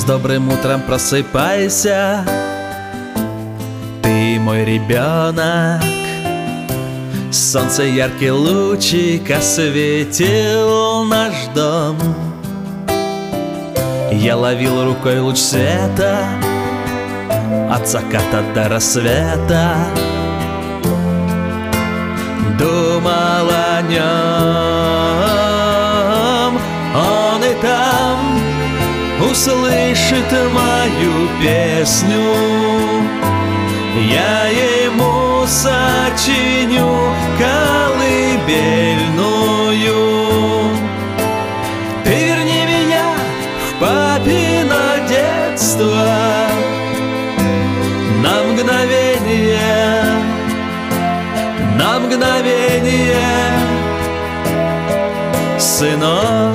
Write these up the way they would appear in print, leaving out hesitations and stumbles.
добрым утром просыпайся, ты мой ребенок. Солнце яркий лучик осветил наш дом. Я ловил рукой луч света от заката до рассвета, думал о нем. Он и там услышит мою песню, я ему сочиню колыбельную. Ты верни меня в папино детство на мгновение, сынок.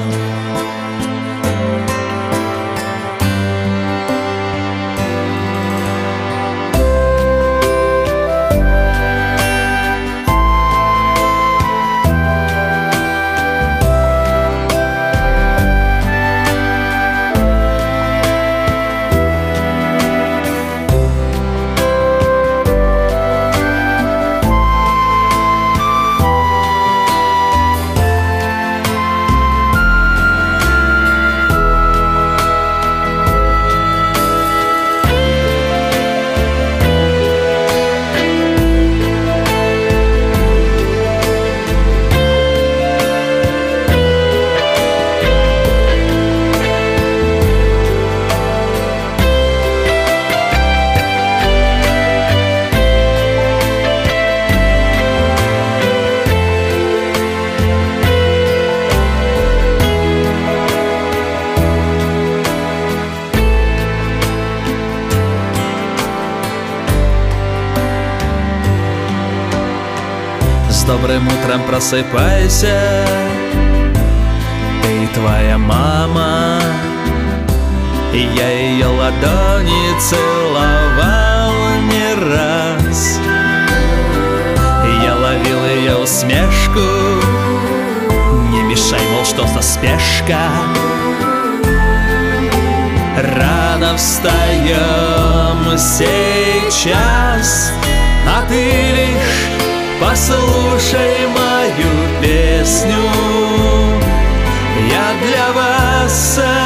С добрым утром просыпайся, ты твоя мама. И я ее ладони целовал не раз. Я ловил ее усмешку, не мешай, мол, что за спешка. Рано встаем сейчас, а ты лишь послушай мою песню. Я для вас